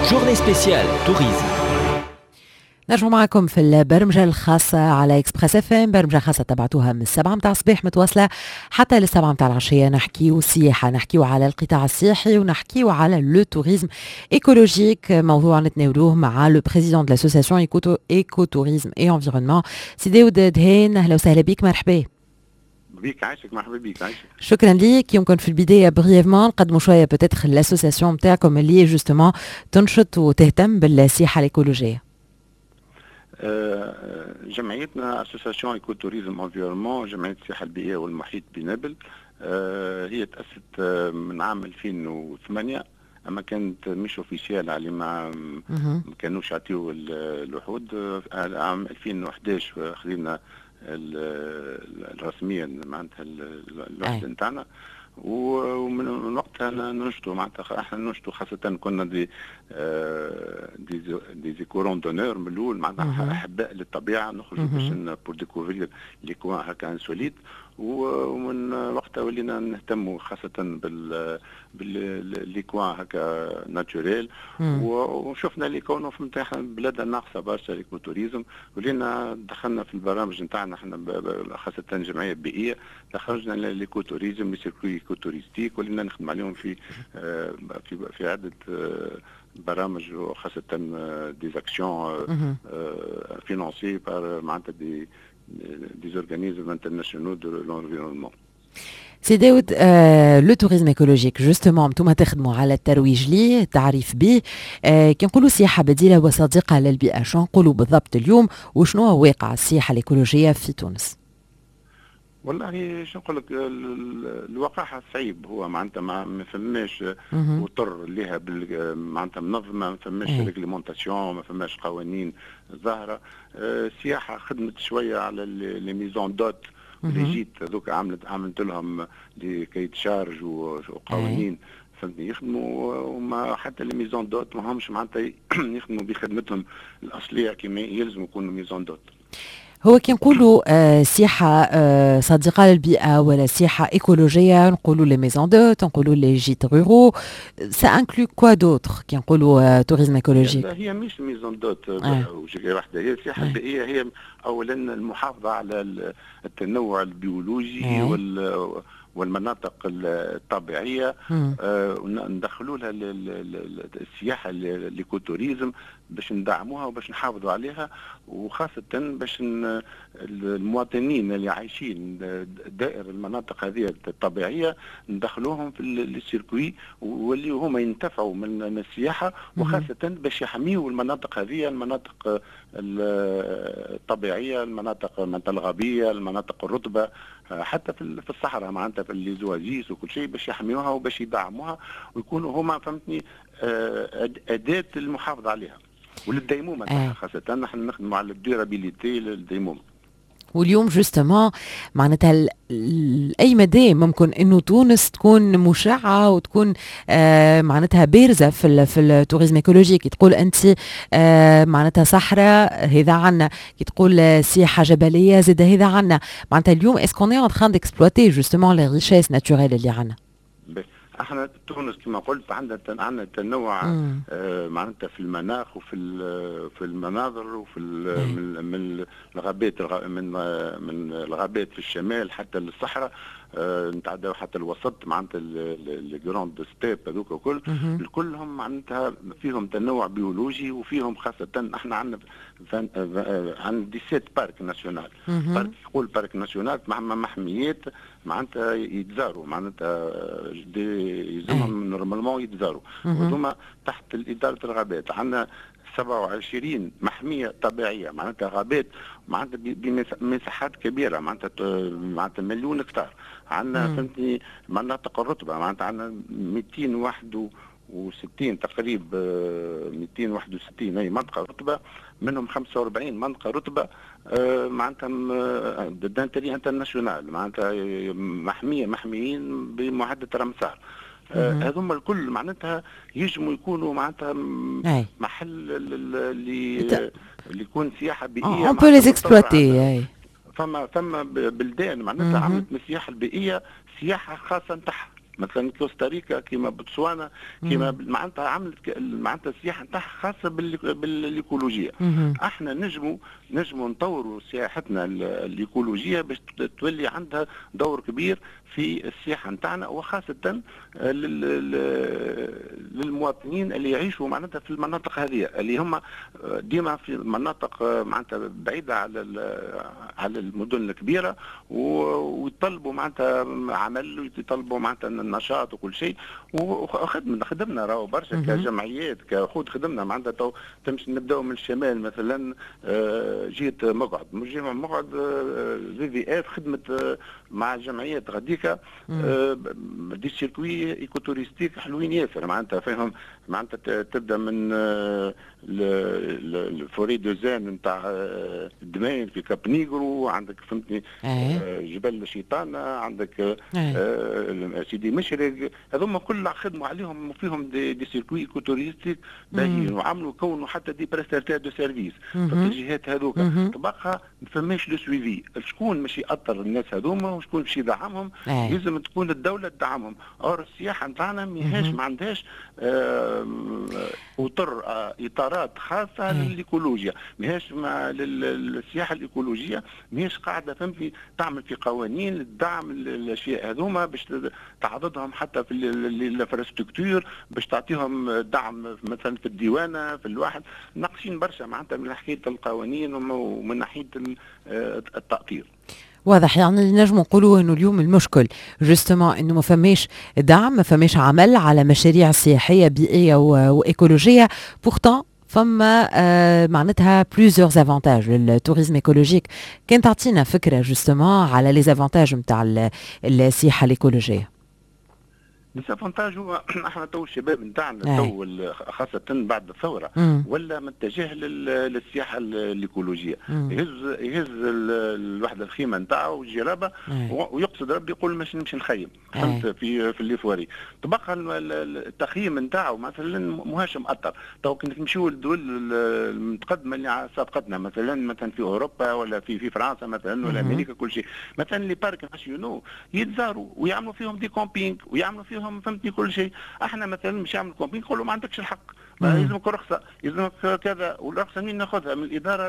Journée spéciale tourisme. نرجع معكم في البرمجة الخاصة على إكسبريس اف ام، برمجة خاصة تبعتوها من 7 متاع الصباح متواصلة حتى للسبعة متاع العشية. نحكيو سياحة، نحكيو على القطاع السياحي، ونحكيو على لو توريزم ايكولوجيك، موضوع نتناولوه مع لو بريزيدون دو لاسوسياسيون ايكو توريزم اي انفيرونمون. سي داود دهين، اهلا وسهلا بك، مرحبا بيك. عايشك، مرحبا بيك. عايشك. شكرا ليك. يمكن في البدايه بريفمون نقدموا شويه بتدخل الاسوسياسيون نتاعكم اللي جوستومون تنشط وتهتم بالسياحه الايكولوجيه. جمعيتنا اسوسياسيون ايكو توريزم انفيرونمون، جمعيه السياحه البيئيه والمحيط بنابل. هي تاسست من عام 2008، اما كانت مش اوفيسيال، على ما كانوش يعطيو الوحود. عام 2011 خذينا الرسميا معناتها الوحده نتاعنا، ومن وقتها ننشطوا معناتها. احنا ننشطوا خاصه كنا دي زيكورون دونور من الاول، معناتها احباء للطبيعه، نخرجوا باش بور ديكوفرير لي كوان هكا انسوليت. ومن وقتها ولينا نهتموا خاصه باللي كوان هكا ناتوريل. وشفنا اللي كونه في نتاعنا بلادنا ناقصه برشا ليكو توريزم، ولينا دخلنا في البرامج نتاعنا احنا خاصه جمعيه بيئيه، دخلنا ليكو توريزم، لي سيركوي ايكو توريستيك، ولينا نخدم عليهم في عده برامج، وخاصه دي زاكسيون فينانسي بار معناتها des organismes internationaux de l'environnement. سي داود، لو توريزم ايكولوجيك جوستومون انتم تخدموا على الترويج ليه، التعريف به. كي نقولوا سياحه بديله وصديقه للبيئه، شنو نقولوا بالضبط اليوم، وشنو هو واقع السياحه الايكولوجيه في تونس؟ والله شو نقول لك، الواقع صعيب. هو معناتها ما فماش وطر ليها معناتها منظمه، ما فماش ريغليمونتاسيون، ما فماش قوانين ظاهره. السياحه خدمت شويه على لي ميزون دوت اللي جيت هذوك، عملت لهم دي كايت شارج وقوانين فهمتني يخدموا، وما حتى لي ميزون دوت ما همش معناتها يخدموا بخدمتهم الاصليه كما يلزم يكونوا ميزون دوت. هو كي نقولوا سياحة صديقة للبيئة ولا سياحة إيكولوجية، نقولوا لي ميزون دوت، نقولوا لي جيت رورو، سا انكلو كوا دوتر كي نقولوا توريزم إيكولوجيك؟ هي مش ميزون دوت وجهة واحدة، هي السياحة البيئية هي أولا المحافظة على التنوع البيولوجي والمناطق الطبيعية. ندخلوا لها السياحة الايكوتوريزم باش ندعموها وباش نحافظوا عليها، وخاصة باش المواطنين اللي عايشين دائر المناطق هذه الطبيعية ندخلوهم في السيركوي، واللي هما ينتفعوا من السياحة، وخاصة باش يحميوا المناطق هذه، المناطق الطبيعية، المناطق الغابية، المناطق الرطبة، حتى في الصحراء معناتها في الليزواجيس وكل شيء، باش يحميوها وباش يدعموها ويكونوا هما فهمتني أداة المحافظة عليها وللديمومة. خاصة نحن نخدموا على الديورابيليتي للديمومة. واليوم جوستومون معناتها اي مدى ممكن انه تونس تكون مشعه وتكون معناتها بارزه في التوريزم ايكولوجيك. تقول انت معناتها صحراء هذا عنا، كي تقول سياحه جبليه زاد هذا عنا، معناتها اليوم اسكو اون تران ديكسبلوتي جوستومون لي ريشيس ناتوريل اللي عنا؟ احنا تونس كما قلت عندنا تنوع معناتها في المناخ وفي المناظر وفي من الغابات، من الغابات في الشمال حتى للصحراء، نتعداو حتى الوسط معناتها الجراند ستيب هذوك الكل، الكلهم معناتها فيهم تنوع بيولوجي، وفيهم خاصة احنا عندنا 17 بارك ناسيونال. بارك يقول بارك ناسيونال محميات معناتها يتزاروا، معناتها يلزمهم نورمالمون يتزاروا، وهذوما تحت إدارة الغابات. عندنا 27 محمية طبيعية، معناتها غابات معناتها بمساحات كبيرة، معناتها مليون هكتار. عندنا فهمتني مناطق الرطبة، معناتها عندنا 261 تقريبا 261 هي منطقة رطبة، منهم 45 منطقة رطبة معناتها دانتري انترناسيونال، معناتها محميين بمعدة رمسار. هذوما الكل معناتها يجموا يكونوا معناتها محل اللي يكون سياحه بيئيه. اون بو لي اكسبلوتي. فما بلدان معناتها عملت من السياحه البيئيه سياحه خاصه نتاعها، مثلا كوستاريكا كيما بوتسوانا كيما معناتها عملت معناتها السياحه نتاعها خاصه بالايكولوجيه. احنا نجموا نطوروا سياحتنا الايكولوجيه باش تولي عندها دور كبير في السياحه نتاعنا، وخاصه للمواطنين اللي يعيشوا معناتها في المناطق هذه اللي هم ديما في مناطق معناتها بعيده على المدن الكبيره، ويطلبوا معناتها عمل ويطلبوا معناتها النشاط وكل شيء. وخدمنا راهو برشا كجمعيات كخود خدمنا معناتها تو تمشي نبداو من الشمال مثلا جهه مقعد في اف خدمت مع جمعيات غاديكا دي سيركوي ايكو توريستيك حلوين ياسر معناتها فيهم معناتها تبدا من الفوري دوزان نتاع الدماين في كاب نيغرو، عندك فهمتني جبل الشيطانه، عندك سيدي مشرق، هذوما كلها خدموا عليهم وفيهم دي سيركوي ايكو توريستيك باهيين، وعملوا كونوا حتى دي بريستاتير دو سيرفيس في الجهات هذوك. تبقى ما فماش لو سويفي، شكون ماشي يأطر الناس هذوما وشكون باش يدعمهم؟ لازم تكون الدوله تدعمهم. اور السياحه نتاعنا ماهيش ما عندهاش اطارات خاصه للايكولوجيا، ماهيش للسياحه الايكولوجيه ماهيش قاعده فهمتني تعمل في قوانين لدعم الاشياء هذوما باش تعضدهم حتى في الانفراستركتور، باش تعطيهم دعم مثلا في الديوانه في الواحد. ناقصين برشا معناتها من ناحيه القوانين ومن ناحيه التأطير. واضح، يعني اللي نجم نقولوا انه اليوم المشكل جوستومون انه ما فماش دعم، ما فماش عمل على مشاريع سياحيه بيئيه وايكولوجيه. بورتون فما معناتها بليزيور افونتاج للتوريزم ايكولوجيك. كان تعطينا فكره جوستومون على لي افونتاج نتاع السياحه الايكولوجيه. الافونتاج هو احنا تو الشباب نتاعنا تو خاصه بعد الثوره ولا متجه للسياحه الايكولوجيه، يهز الوحده الخيمه نتاعو والجرابه ويقصد ربي يقول مش نمشي نخيم فهمت في الليفواري. تبقى التخييم نتاعو مثلا ماهاش مأطر. تو كي نمشيو للدول المتقدمه اللي سابقتنا مثلا في اوروبا ولا في فرنسا مثلا ولا امريكا كل شيء، مثلا لي بارك ناسيونو يتزاروا ويعملوا فيهم دي كومبينغ ويعملوا فيهم فهمتني كل شيء. احنا مثلا مش يعمل كومبينغ نقول له ما عندكش الحق، يلزمك رخصه، يلزمك كذا، والرخصه منين ناخذها؟ من الاداره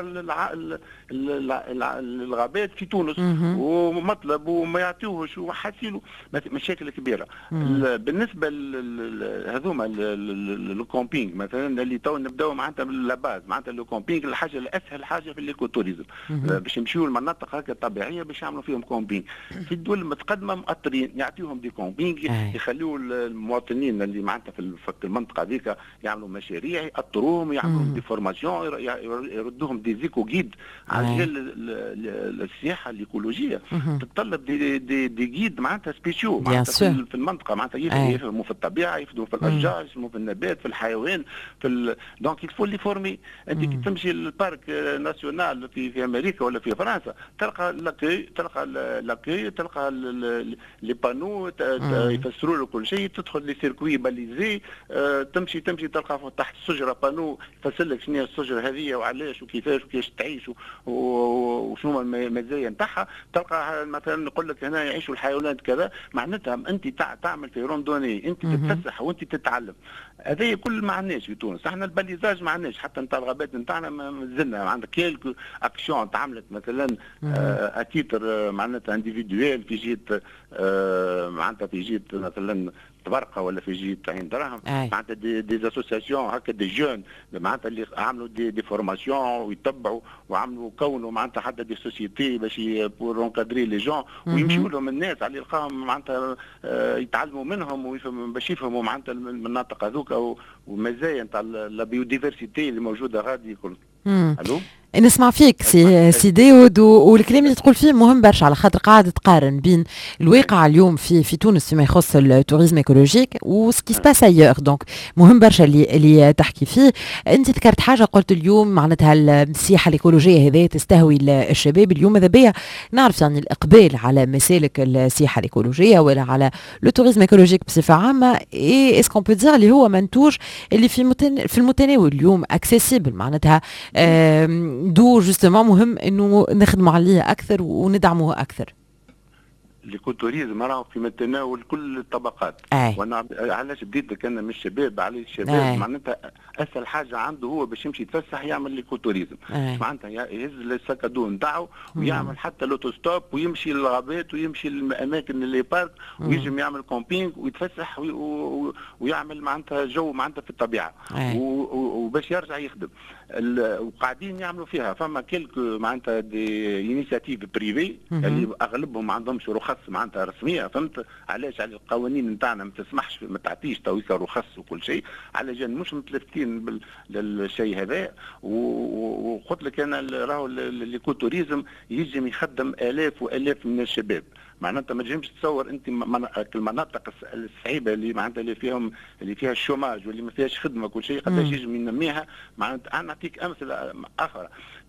الغابات في تونس ومطلب وما يعطيوهش وحاسيلو مشاكل كبيره. بالنسبه هذوما الكومبينغ مثلا اللي تو نبداو معناتها بالباز معناتها الكومبينغ الحاجه الاسهل حاجه في الايكوتوريزم باش يمشيو المناطق هكا طبيعيه باش يعملوا فيهم كومبينغ. في الدول المتقدمه مؤطرين يعطيهم دي كومبينغ، يخليوا المواطنين اللي معناتها في المنطقه هذيك يعملوا مشاريع يأطروهم، يعملوا دي فورماسيون، يردوهم دي زيكو جيد على السياحه الايكولوجيه. تتطلب دي جيد معناتها سبيسيو معناتها في المنطقه معناتها يفهموا في الطبيعه، يفهموا في الاشجار، يفهموا في النبات في الحيوان دونك يلفوا لي فورمي. انت كي تمشي للبارك ناسيونال في امريكا ولا في فرنسا تلقى لاكي تلقى لي بانو يفسروا له كل شيء، تدخل لي سيركوي باليزي، تمشي تلقى تحت الشجره بانو يفسر لك شنو هي الشجره هذه وعلاش وكيفاش تعيش وشنو المزايا نتاعها. تلقى مثلا نقول لك هنا يعيشوا الحيوانات كذا، معناتها انت تعمل في روندوني، انت تتفسح وانت تتعلم. هذا كل ما عندناش في تونس، احنا الباليزاج ما عندناش حتى نتاع الغابات نتاعنا ما زلنا عندك كيلكو اكسيون تعملت مثلا اتيتر معناتها انديفيدويل في جهه معناتها في جهه مثلا تبرقه ولا في جهه عين دراهم معناتها دي اسوسياسيون هكا دي جون معناتها اللي عملوا دي فورماسيون ويتبعوا وعملوا كونوا معناتها حتى دي سوسيتي باش بور اونكادري لي جون ويمشيوا لهم الناس على يلقاهم معناتها يتعلموا منهم باش يفهموا معناتها المناطق هذوك ومزايا نتاع لا بيوديفرسيتي اللي موجوده غادي كل. الو نسمع فيك سي داود، والكلام اللي تقول فيه مهم برشا على خاطر قاعد تقارن بين الواقع اليوم في تونس فيما يخص التوريزم ايكولوجيك وسكي سباس ايور. دونك مهم برشا اللي تحكي فيه. انت ذكرت حاجه قلت اليوم معناتها السياحه الايكولوجيه هذه تستهوي الشباب اليوم. ماذا بيا نعرف يعني الاقبال على مسالك السياحه الايكولوجيه ولا على لو توريزم ايكولوجيك بصفه عامه، اي اسكون بو دير اللي هو منتوج اللي في المتناول اليوم اكسيسيبل معناتها دو جوستومون مهم انه نخدموا عليه اكثر وندعموه اكثر. الإيكوتوريزم راهو في متناول كل الطبقات. وانا علاش بديت لك انا من الشباب، على الشباب معناتها اسهل حاجه عنده هو باش يمشي يتفسح يعمل الإيكوتوريزم، معناتها يهز السكادو نتاعو ويعمل حتى لوتوستوب ويمشي للغابات ويمشي للاماكن اللي بارك ويجم يعمل كومبينغ ويتفسح ويعمل معناتها جو معناتها في الطبيعه وباش يرجع يخدم. وقاعدين يعملوا فيها فما كيلك معناتها دي انيشيتيف بريفي اللي اغلبهم ما عندهمش رخص معناتها رسميه، فهمت علاش؟ على القوانين نتاعنا ما تسمحش ما تعطيش تويكا رخص وكل شيء، على جال مش متلفتين للشيء هذا. وقلت لك انا راهو الإيكوتوريزم يجم يخدم الاف والاف من الشباب، معناتها ما تجمش تصور انت المناطق الصعيبه اللي معناتها اللي فيها الشوماج واللي ما فيهاش خدمه كل شيء قداش يجم ينميها. معناتها انا نعطيك امثله اخرى،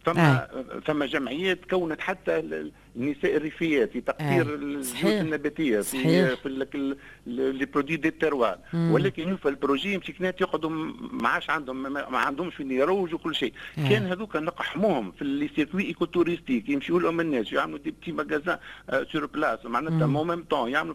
ثم جمعيات كونت حتى النساء الريفيات في تقطير الزيوت النباتيه في لي برودوي دي تيروار، ولكن يوفى البروجي يمسكنات يقعدوا ما عادش عندهم ما عندهمش فين يروجوا كل شيء. كان هذوك نقحموهم في لي سيركوي ايكو توريستيك، يمشيوا لهم الناس يعملوا دي بتي ماغازان سور بلاس، معناتها مو ميم طون يعملوا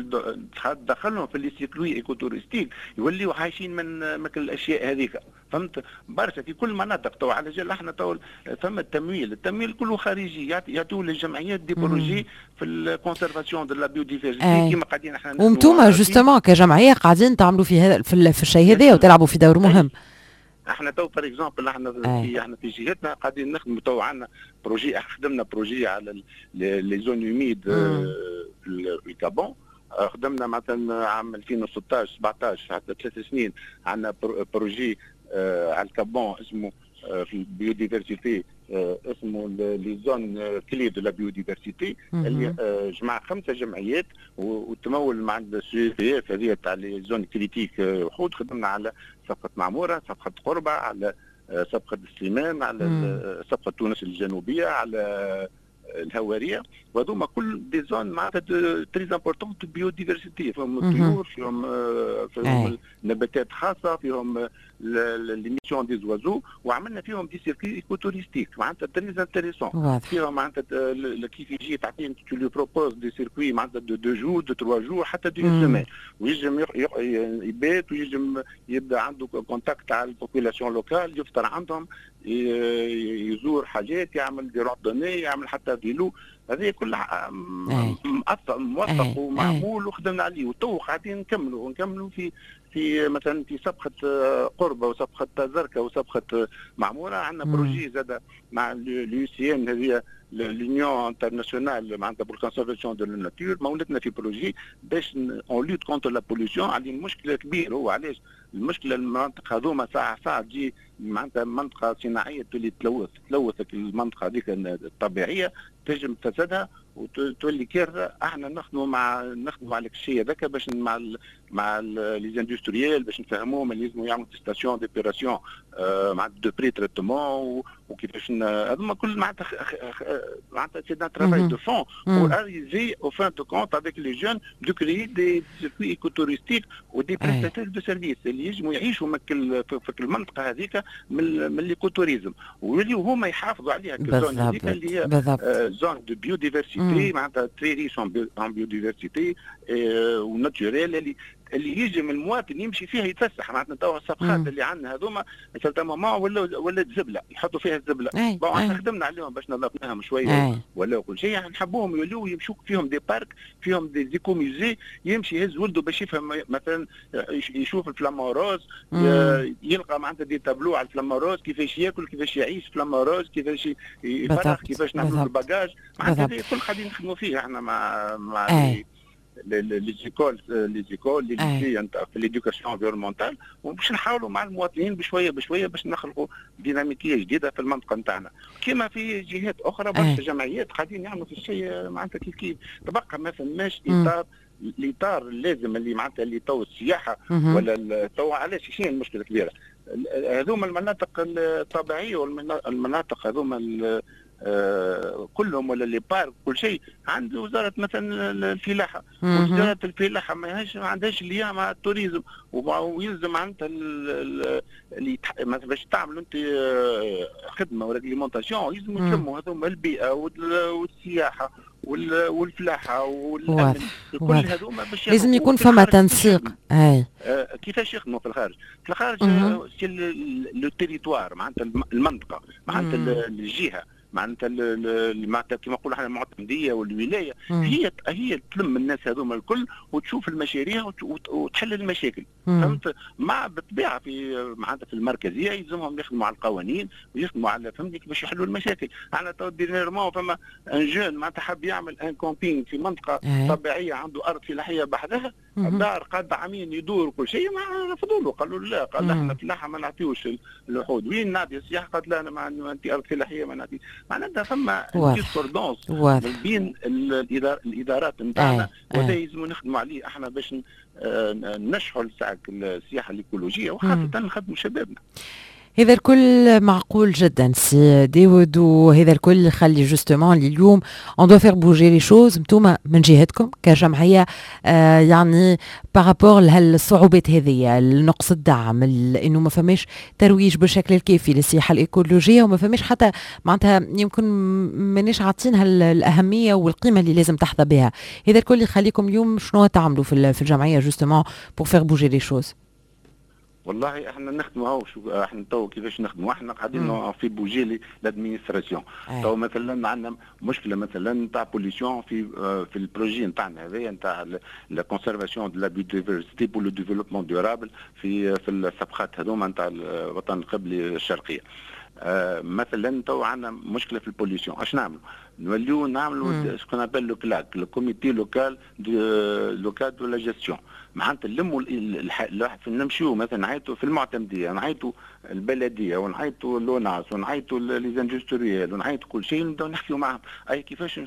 دخلهم في لي سيركوي ايكو توريستيك يوليوا عايشين من الاشياء هذيك، فهمت؟ برشا في كل مناطق تو. على جال احنا تو ثم التمويل كله خارجي، يعطوا للجمعيات دي بروجي في الكونسيرفاسيون دو لا بيوديفيرسيتي كيما قاعدين احنا. وانتم جوستومون كجمعيه قاعدين تعملوا في هذا في الشيء هذا وتلعبوا في دور مهم. احنا تو بار اكزومبل احنا في جهتنا قاعدين نخدموا تو عندنا بروجي، خدمنا بروجي على لي زون هوميد في الكابون، خدمنا مثلا عام 2016 17 حتى 3 سنين عندنا بروجي على الكابون اسمه في البيوديفرسيتي اسمه لي زون كلي دو لا بيوديفرسيتي اللي جمع 5 جمعيات وتمول مع السي بي اف هذه تاع لي زون كريتيك وحود. خدمنا على صفقه معموره، صفقه قربه، على صفقه سليمان، على صفقه تونس الجنوبيه، على الهواريه، وهذوما كل دي زون معناتها تري امبورتون دو بيوديفرسيتي، فيهم الطيور، فيهم نباتات خاصه، فيهم ليميسيون دي زوازو، وعملنا فيهم دي سيركي ايكو توريستيك معناتها تري انتريسون فيهم معناتها كيف يجي تعطيه تو لو بروبوز دي سيركوي معناتها دو جور دو 3 جور حتى دو سيمين، ويجم يبات ويجم يبدا عنده كونتاكت على البوبولاسيون لوكال، يفطر عندهم، يزور حاجات، يعمل دي روندوني، يعمل حتى فيلو، هذه كلها موثق ومعمول وخدمنا عليه. وتو قاعدين نكملوا في مثلا في صفقه قربه وصفقه زركه وصفقه معموره. عندنا بروجي زاد مع اليو سي ان هذه l'Union internationale معناتها pour la conservation de la nature، مولتنا في بروجي باش اون لوت كونتر لا بوليسيون. على المشكله كبير هو علاش المشكله المناطق هذوما ساعه تجي معناتها منطقه صناعيه تولي تلوث المنطقه هذيك الطبيعيه تنجم تفسدها وتولي كارثه. احنا نخدموا على الشيء هذاك باش مع لي اندستريال باش نفهموهم اللي لازموا يعملوا ستاسيون ديبيراسيون مع دو بري تريتمون وكيفاش هذوما كل معناتها سي دان ترافاي دو فون pour arriver au fin de compte avec les jeunes de créer des circuits écotouristiques ou des prestataires de services اللي يجموا يعيشوا في المنطقه هذيك من الايكوتوريزم ويوليو هما يحافظوا عليها كزون هذيك اللي هي زون دو بيوديفرسيتي معناتها تري ريش ان بيوديفرسيتي وناتوريل اللي يجي من المواطن يمشي فيها يتفسح. معناتها توا الصفقات اللي عندنا هذوما سالتا ماما ولا زبله يحطوا فيها الزبله، احنا خدمنا عليهم باش نظفناهم شويه ولا كل شيء، نحبوهم يولوا يمشوا فيهم دي بارك، فيهم دي زيكو ميوزي، يمشي يهز ولده باش يفهم مثلا يشوف الفلاموروز، يلقى معناتها دي تابلو على الفلاموروز كيفاش ياكل، كيفاش يعيش فلاموروز، كيفاش يفرغ، كيفاش نعملوا الباجاج. معناتها كل قاعدين نخدموا فيه احنا مع les écoles les lycées في l'éducation environnementale، وباش نحاولوا مع المواطنين بشويه باش نخلقوا ديناميكيه جديده في المنطقه نتاعنا. كما في جهات اخرى برشا جمعيات قاعدين يعملوا في الشيء معناتها كيف تبقى ما فماش الاطار اللازم اللي معناتها اللي تو السياحه ولا تو علاش شنو المشكله الكبيره؟ هذوما المناطق الطبيعيه والمناطق هذوما كلهم ولا لي بارك كل شيء عند وزاره مثلا الفلاحه، وزاره الفلاحه ما عندهاش ليا مع التوريزم، ويلزم عندها اللي باش تعمل انت خدمه وريغليمونتاسيون يلزم يتلموا هذوما البيئه والسياحه والفلاحه والامن، كل هذوما باش لازم يكون فما تنسيق. اي كيفاش يخدموا في الخارج؟ في الخارج لو تيريتوار، معناتها المنطقه، معناتها الجهه، معناتها كما نقولوا احنا المعتمديه والولايه، هي تلم الناس هذوما الكل وتشوف المشاريع وتحل المشاكل. فهمت؟ مع بالطبيعه في معناتها في المركزيه يلزمهم يخدموا على القوانين ويخدموا على فهمتني كيفاش يحلوا المشاكل. احنا تو ديرنيرمون فما ان جون معناتها حاب يعمل ان كومبينغ في منطقه طبيعيه، عنده ارض فلاحيه بحدها، الدار قعد عامين يدور وكل شيء، ما رفضوا له، قالوا لا، قال احنا فلاحه ما نعطيوش الوحود، وين نعطي السياحه؟ قالت لا انا ما عندي ارض فلاحيه ما نعطي. معناتها فما ديسكوردونس بين الادارات نتاعنا، وهذا يلزم نخدموا عليه احنا باش نشحوا السياحه الايكولوجيه، وخاصه نخدموا شبابنا. هذا الكل معقول جدا سي داود، وهذا الكل يخلي جوستومون اليوم اون دو فير بوجي لي شوز. نتوما من جهتكم كجمعيه يعني بارابور لهالصعوبات هذه، نقص الدعم، انه ما فماش ترويج بالشكل الكافي للسياحه الايكولوجيه، وما فماش حتى معناتها يمكن مانيش عاطينها الاهميه والقيمه اللي لازم تحظى بها. هذا الكل يخليكم اليوم شنو تعملوا في الجمعيه جوستومون بور فير بوجي لي شوز؟ والله احنا نخدموا اهو، احنا تو كيفاش نخدموا، احنا قاعدين في بوجيلي لادمينستراسيون. تو مثلا عندنا مشكله مثلا نتاع بوليسيون في البروجي نتاعنا هذايا نتاع لا كونسيرفاسيون دو لا بيوديفرسيتي بور لو ديفلوبمون ديورابل في الصفقات هذوما نتاع الوطن القبلي الشرقيه. مثلا تو عندنا مشكله في البوليسيون، اش نعملوا؟ نوليو نعملوا سكون ابل لو كلاك، لو كوميتي لوكال دو لا جيستيون، معناتها نلموا نمشيو مثلا نعيطوا في المعتمديه، نعيطوا البلديه، ونعيطوا لوناس، ونعيطوا ليزاندستريال، ونعيطوا كل شيء، نبداو نحكيو معهم اي كيفاش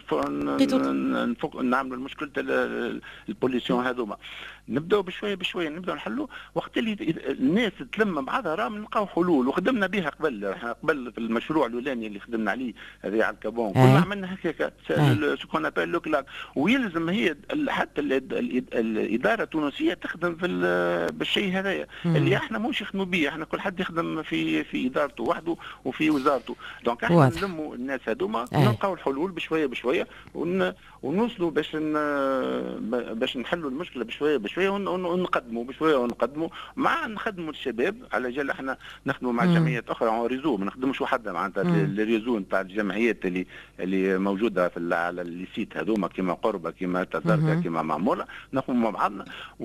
نعملوا المشكله البوليسيون هذوما. نبداو بشويه بشويه نبداو نحلوا، وقت اللي الناس تلم بعضها راه نلقاو حلول، وخدمنا بها قبل في المشروع الاولاني اللي خدمنا عليه هذا على الكابون، كنا عملنا هكاك سكون ابل لو كلاك. ويلزم هي حتى الاداره التونسيه تخدم بالشيء هذايا اللي احنا مش يخدموا به، احنا كل حد يخدم في ادارته وحده وفي وزارته. دونك احنا نلموا الناس هذوما ونلقاو الحلول بشويه بشويه، ونوصلوا باش نحلوا المشكله بشويه بشويه، ونقدموا بشويه ونقدموا مع نخدموا الشباب. على جال احنا نخدموا مع جمعيات اخرى اون ريزو، ما نخدموش وحده، معناتها الريزو نتاع الجمعيات اللي موجوده على السيت هذوما، كما قربه، كما تزركه، كما معموله، نخدموا مع بعضنا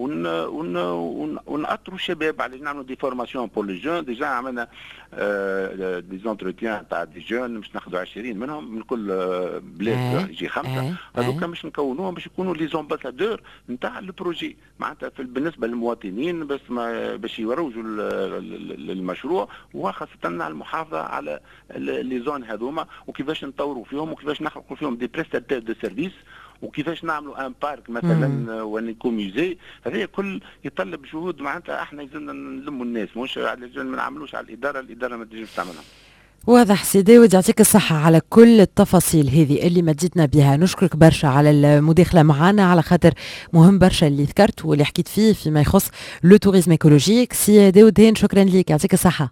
ونأطروا الشباب على نعملوا دي فورماسيون بور لي جون. ديجا عملنا دي زونتروتيان تاع دي جون، باش ناخذوا 20 منهم من كل بلاد، يجي 5 هذوك باش نكونوهم باش يكونوا لي زومباسادور نتاع البروجي، معناتها بالنسبه للمواطنين باش يروجوا المشروع، وخاصه على المحافظه على لي زون هذوما، وكيفاش نطوروا فيهم، وكيفاش نخلقوا فيهم دي بريستاتير دو سيرفيس، وكيفاش نعملوا ان بارك مثلا ونيكو ميوزي. هذا كل يطلب جهود، معناتها احنا لازمنا نلموا الناس، مش ما نعملوش على الاداره ما تجيش تعملها. واضح سي داود، يعطيك الصحة على كل التفاصيل هذه اللي مديتنا بها. نشكرك برشا على المداخلة معنا، على خاطر مهم برشا اللي ذكرت واللي حكيت فيما يخص لو توريزم ايكولوجيك. سي داود هين، شكرا لك، يعطيك الصحة.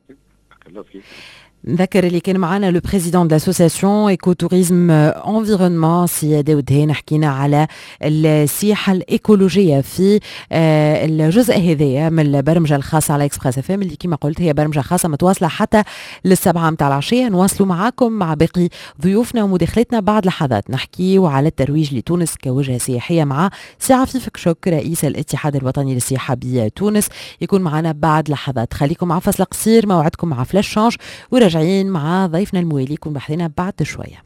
نذكر اللي كان معنا لو بريزيدون داسوسياسيون ايكو توريزم انفيرونمون سي داود هين. حكينا على السياحه الايكولوجيه في الجزء هذايا من البرمجه الخاصه على اكسبريس اف ام، اللي كما قلت هي برمجه خاصه متواصله حتى للسبعة متاع العشيه. نواصلوا معاكم مع باقي ضيوفنا ومداخلتنا بعد لحظات، نحكيوا على الترويج لتونس كوجهه سياحيه مع سي عفيف كشك رئيس الاتحاد الوطني للسياحه بتونس. يكون معنا بعد لحظات. خليكم مع فصل قصير، موعدكم مع فلاش شانج، وراجعين مع ضيفنا الموالي يكون بحثنا بعد شويه.